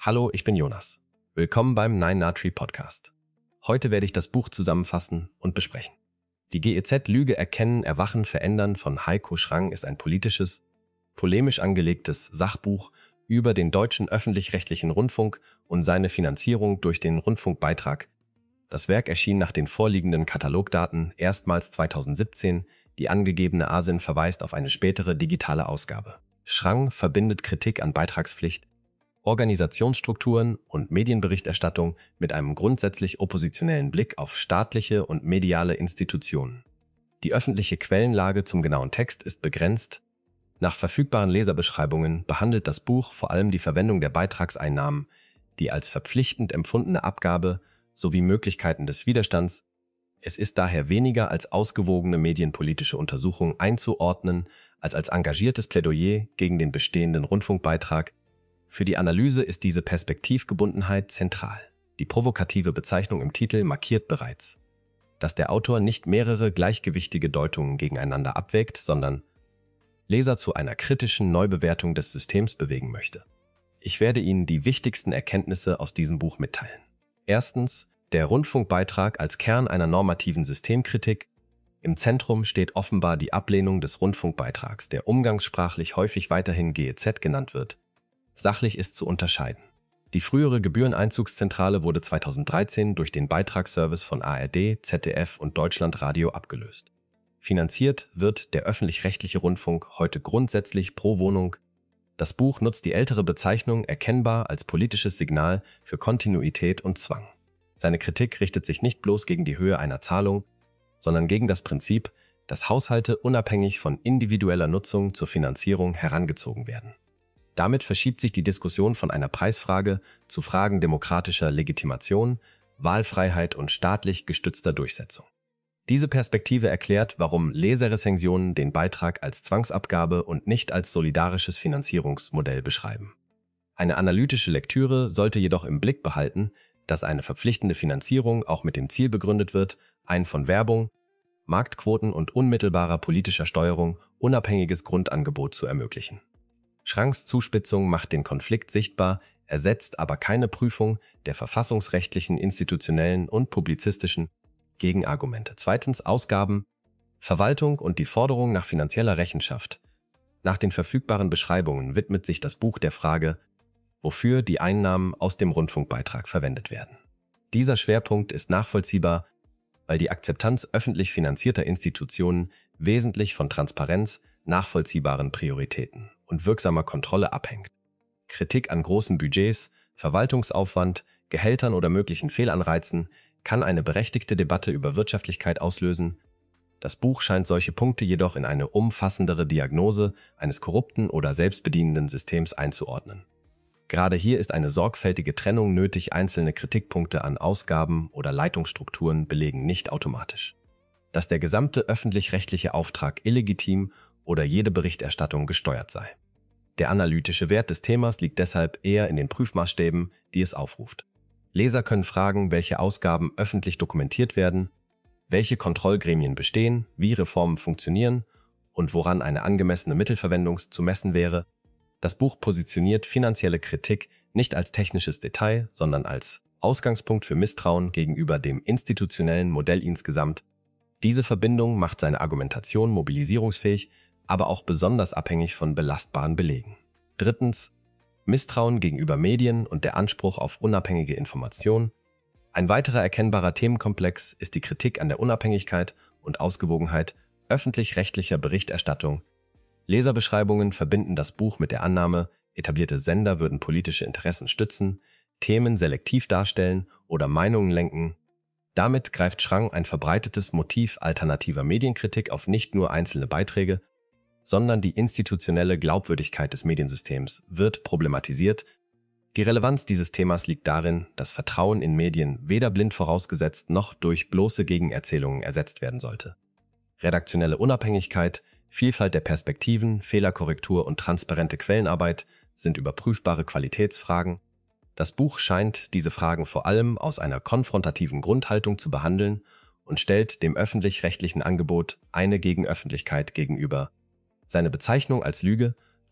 Hallo, ich bin Jonas. Willkommen beim 9na3 Podcast. Heute werde ich das Buch zusammenfassen und besprechen. Die GEZ Lüge erkennen, erwachen, verändern von Heiko Schrang ist ein politisches, polemisch angelegtes Sachbuch über den deutschen öffentlich-rechtlichen Rundfunk und seine Finanzierung durch den Rundfunkbeitrag. Das Werk erschien nach den vorliegenden Katalogdaten erstmals 2017, die angegebene ASIN verweist auf eine spätere digitale Ausgabe. Schrang verbindet Kritik an Beitragspflicht, Organisationsstrukturen und Medienberichterstattung mit einem grundsätzlich oppositionellen Blick auf staatliche und mediale Institutionen. Die öffentliche Quellenlage zum genauen Text ist begrenzt. Nach verfügbaren Leserbeschreibungen behandelt das Buch vor allem die Verwendung der Beitragseinnahmen, die als verpflichtend empfundene Abgabe sowie Möglichkeiten des Widerstands. Es ist daher weniger als ausgewogene medienpolitische Untersuchung einzuordnen, als engagiertes Plädoyer gegen den bestehenden Rundfunkbeitrag. Für die Analyse ist diese Perspektivgebundenheit zentral. Die provokative Bezeichnung im Titel markiert bereits, dass der Autor nicht mehrere gleichgewichtige Deutungen gegeneinander abwägt, sondern Leser zu einer kritischen Neubewertung des Systems bewegen möchte. Ich werde Ihnen die wichtigsten Erkenntnisse aus diesem Buch mitteilen. Erstens, der Rundfunkbeitrag als Kern einer normativen Systemkritik. Im Zentrum steht offenbar die Ablehnung des Rundfunkbeitrags, der umgangssprachlich häufig weiterhin GEZ genannt wird. Sachlich ist zu unterscheiden. Die frühere Gebühreneinzugszentrale wurde 2013 durch den Beitragsservice von ARD, ZDF und Deutschlandradio abgelöst. Finanziert wird der öffentlich-rechtliche Rundfunk heute grundsätzlich pro Wohnung. Das Buch nutzt die ältere Bezeichnung erkennbar als politisches Signal für Kontinuität und Zwang. Seine Kritik richtet sich nicht bloß gegen die Höhe einer Zahlung, sondern gegen das Prinzip, dass Haushalte unabhängig von individueller Nutzung zur Finanzierung herangezogen werden. Damit verschiebt sich die Diskussion von einer Preisfrage zu Fragen demokratischer Legitimation, Wahlfreiheit und staatlich gestützter Durchsetzung. Diese Perspektive erklärt, warum Leserrezensionen den Beitrag als Zwangsabgabe und nicht als solidarisches Finanzierungsmodell beschreiben. Eine analytische Lektüre sollte jedoch im Blick behalten, dass eine verpflichtende Finanzierung auch mit dem Ziel begründet wird, ein von Werbung, Marktquoten und unmittelbarer politischer Steuerung unabhängiges Grundangebot zu ermöglichen. Schrangs Zuspitzung macht den Konflikt sichtbar, ersetzt aber keine Prüfung der verfassungsrechtlichen, institutionellen und publizistischen Gegenargumente. Zweitens Ausgaben, Verwaltung und die Forderung nach finanzieller Rechenschaft. Nach den verfügbaren Beschreibungen widmet sich das Buch der Frage, wofür die Einnahmen aus dem Rundfunkbeitrag verwendet werden. Dieser Schwerpunkt ist nachvollziehbar, weil die Akzeptanz öffentlich finanzierter Institutionen wesentlich von Transparenz, nachvollziehbaren Prioritäten und wirksamer Kontrolle abhängt. Kritik an großen Budgets, Verwaltungsaufwand, Gehältern oder möglichen Fehlanreizen kann eine berechtigte Debatte über Wirtschaftlichkeit auslösen. Das Buch scheint solche Punkte jedoch in eine umfassendere Diagnose eines korrupten oder selbstbedienenden Systems einzuordnen. Gerade hier ist eine sorgfältige Trennung nötig, einzelne Kritikpunkte an Ausgaben oder Leitungsstrukturen belegen nicht automatisch, dass der gesamte öffentlich-rechtliche Auftrag illegitim oder jede Berichterstattung gesteuert sei. Der analytische Wert des Themas liegt deshalb eher in den Prüfmaßstäben, die es aufruft. Leser können fragen, welche Ausgaben öffentlich dokumentiert werden, welche Kontrollgremien bestehen, wie Reformen funktionieren und woran eine angemessene Mittelverwendung zu messen wäre. Das Buch positioniert finanzielle Kritik nicht als technisches Detail, sondern als Ausgangspunkt für Misstrauen gegenüber dem institutionellen Modell insgesamt. Diese Verbindung macht seine Argumentation mobilisierungsfähig, aber auch besonders abhängig von belastbaren Belegen. Drittens, Misstrauen gegenüber Medien und der Anspruch auf unabhängige Information. Ein weiterer erkennbarer Themenkomplex ist die Kritik an der Unabhängigkeit und Ausgewogenheit öffentlich-rechtlicher Berichterstattung. Leserbeschreibungen verbinden das Buch mit der Annahme, etablierte Sender würden politische Interessen stützen, Themen selektiv darstellen oder Meinungen lenken. Damit greift Schrang ein verbreitetes Motiv alternativer Medienkritik auf nicht nur einzelne Beiträge, sondern die institutionelle Glaubwürdigkeit des Mediensystems wird problematisiert. Die Relevanz dieses Themas liegt darin, dass Vertrauen in Medien weder blind vorausgesetzt noch durch bloße Gegenerzählungen ersetzt werden sollte. Redaktionelle Unabhängigkeit, Vielfalt der Perspektiven, Fehlerkorrektur und transparente Quellenarbeit sind überprüfbare Qualitätsfragen. Das Buch scheint diese Fragen vor allem aus einer konfrontativen Grundhaltung zu behandeln und stellt dem öffentlich-rechtlichen Angebot eine Gegenöffentlichkeit gegenüber. Seine Bezeichnung als Lüge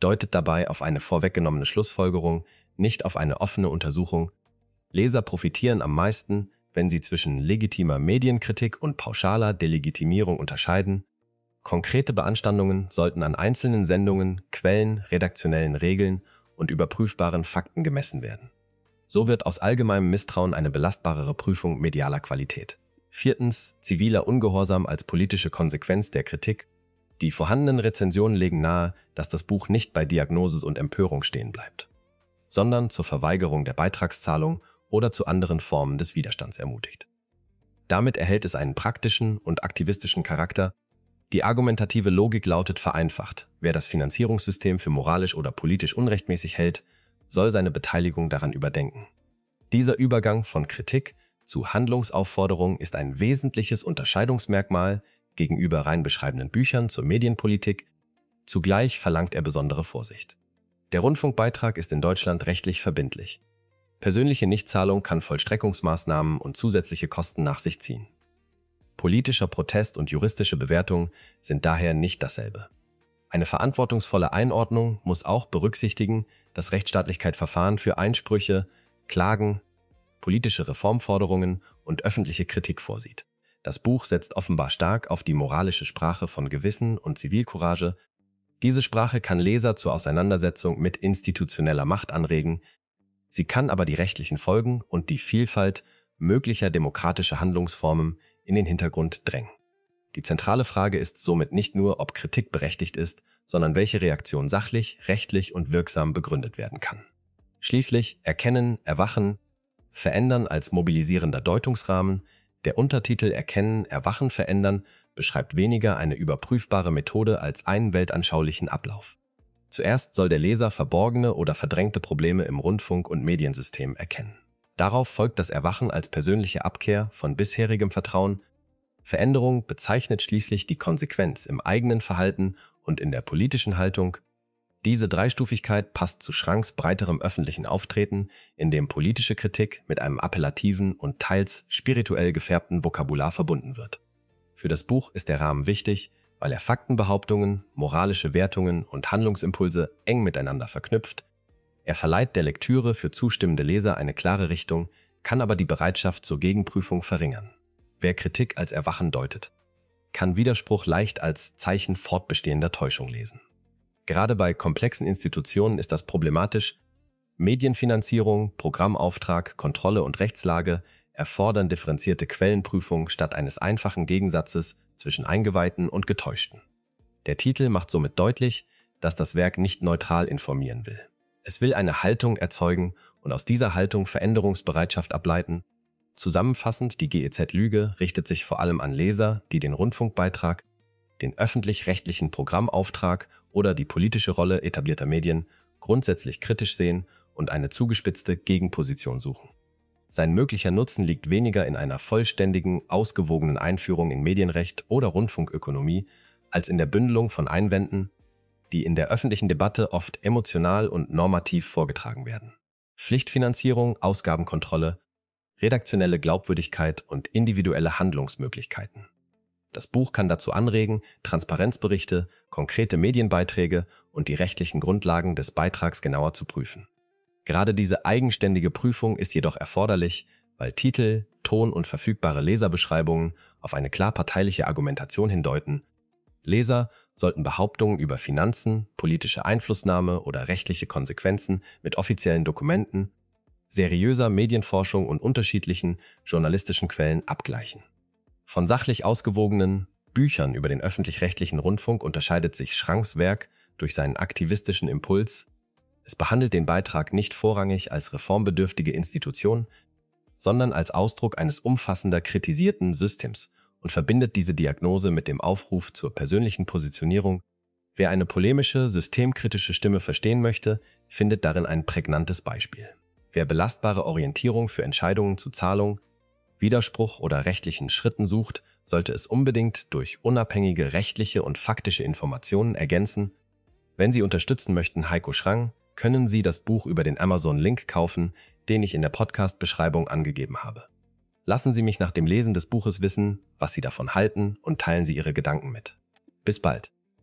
deutet dabei auf eine vorweggenommene Schlussfolgerung, nicht auf eine offene Untersuchung. Leser profitieren am meisten, wenn sie zwischen legitimer Medienkritik und pauschaler Delegitimierung unterscheiden. Konkrete Beanstandungen sollten an einzelnen Sendungen, Quellen, redaktionellen Regeln und überprüfbaren Fakten gemessen werden. So wird aus allgemeinem Misstrauen eine belastbarere Prüfung medialer Qualität. 4. Ziviler Ungehorsam als politische Konsequenz der Kritik. Die vorhandenen Rezensionen legen nahe, dass das Buch nicht bei Diagnose und Empörung stehen bleibt, sondern zur Verweigerung der Beitragszahlung oder zu anderen Formen des Widerstands ermutigt. Damit erhält es einen praktischen und aktivistischen Charakter. Die argumentative Logik lautet vereinfacht: Wer das Finanzierungssystem für moralisch oder politisch unrechtmäßig hält, soll seine Beteiligung daran überdenken. Dieser Übergang von Kritik zu Handlungsaufforderung ist ein wesentliches Unterscheidungsmerkmal gegenüber rein beschreibenden Büchern zur Medienpolitik. Zugleich verlangt er besondere Vorsicht. Der Rundfunkbeitrag ist in Deutschland rechtlich verbindlich. Persönliche Nichtzahlung kann Vollstreckungsmaßnahmen und zusätzliche Kosten nach sich ziehen. Politischer Protest und juristische Bewertung sind daher nicht dasselbe. Eine verantwortungsvolle Einordnung muss auch berücksichtigen, dass Rechtsstaatlichkeit Verfahren für Einsprüche, Klagen, politische Reformforderungen und öffentliche Kritik vorsieht. Das Buch setzt offenbar stark auf die moralische Sprache von Gewissen und Zivilcourage. Diese Sprache kann Leser zur Auseinandersetzung mit institutioneller Macht anregen. Sie kann aber die rechtlichen Folgen und die Vielfalt möglicher demokratischer Handlungsformen in den Hintergrund drängen. Die zentrale Frage ist somit nicht nur, ob Kritik berechtigt ist, sondern welche Reaktion sachlich, rechtlich und wirksam begründet werden kann. Schließlich Erkennen, Erwachen, Verändern als mobilisierender Deutungsrahmen. Der Untertitel Erkennen, Erwachen, Verändern beschreibt weniger eine überprüfbare Methode als einen weltanschaulichen Ablauf. Zuerst soll der Leser verborgene oder verdrängte Probleme im Rundfunk- und Mediensystem erkennen. Darauf folgt das Erwachen als persönliche Abkehr von bisherigem Vertrauen. Veränderung bezeichnet schließlich die Konsequenz im eigenen Verhalten und in der politischen Haltung. Diese Dreistufigkeit passt zu Schranks breiterem öffentlichen Auftreten, in dem politische Kritik mit einem appellativen und teils spirituell gefärbten Vokabular verbunden wird. Für das Buch ist der Rahmen wichtig, weil er Faktenbehauptungen, moralische Wertungen und Handlungsimpulse eng miteinander verknüpft. Er verleiht der Lektüre für zustimmende Leser eine klare Richtung, kann aber die Bereitschaft zur Gegenprüfung verringern. Wer Kritik als Erwachen deutet, kann Widerspruch leicht als Zeichen fortbestehender Täuschung lesen. Gerade bei komplexen Institutionen ist das problematisch. Medienfinanzierung, Programmauftrag, Kontrolle und Rechtslage erfordern differenzierte Quellenprüfung statt eines einfachen Gegensatzes zwischen Eingeweihten und Getäuschten. Der Titel macht somit deutlich, dass das Werk nicht neutral informieren will. Es will eine Haltung erzeugen und aus dieser Haltung Veränderungsbereitschaft ableiten. Zusammenfassend, die GEZ Lüge richtet sich vor allem an Leser, die den Rundfunkbeitrag, den öffentlich-rechtlichen Programmauftrag oder die politische Rolle etablierter Medien grundsätzlich kritisch sehen und eine zugespitzte Gegenposition suchen. Sein möglicher Nutzen liegt weniger in einer vollständigen, ausgewogenen Einführung in Medienrecht oder Rundfunkökonomie, als in der Bündelung von Einwänden, die in der öffentlichen Debatte oft emotional und normativ vorgetragen werden. Pflichtfinanzierung, Ausgabenkontrolle, redaktionelle Glaubwürdigkeit und individuelle Handlungsmöglichkeiten. Das Buch kann dazu anregen, Transparenzberichte, konkrete Medienbeiträge und die rechtlichen Grundlagen des Beitrags genauer zu prüfen. Gerade diese eigenständige Prüfung ist jedoch erforderlich, weil Titel, Ton und verfügbare Leserbeschreibungen auf eine klar parteiliche Argumentation hindeuten. Leser sollten Behauptungen über Finanzen, politische Einflussnahme oder rechtliche Konsequenzen mit offiziellen Dokumenten, seriöser Medienforschung und unterschiedlichen journalistischen Quellen abgleichen. Von sachlich ausgewogenen Büchern über den öffentlich-rechtlichen Rundfunk unterscheidet sich Schranks Werk durch seinen aktivistischen Impuls. Es behandelt den Beitrag nicht vorrangig als reformbedürftige Institution, sondern als Ausdruck eines umfassender kritisierten Systems und verbindet diese Diagnose mit dem Aufruf zur persönlichen Positionierung. Wer eine polemische, systemkritische Stimme verstehen möchte, findet darin ein prägnantes Beispiel. Wer belastbare Orientierung für Entscheidungen zu Zahlung, Widerspruch oder rechtlichen Schritten sucht, sollte es unbedingt durch unabhängige rechtliche und faktische Informationen ergänzen. Wenn Sie unterstützen möchten Heiko Schrang, können Sie das Buch über den Amazon-Link kaufen, den ich in der Podcast-Beschreibung angegeben habe. Lassen Sie mich nach dem Lesen des Buches wissen, was Sie davon halten und teilen Sie Ihre Gedanken mit. Bis bald.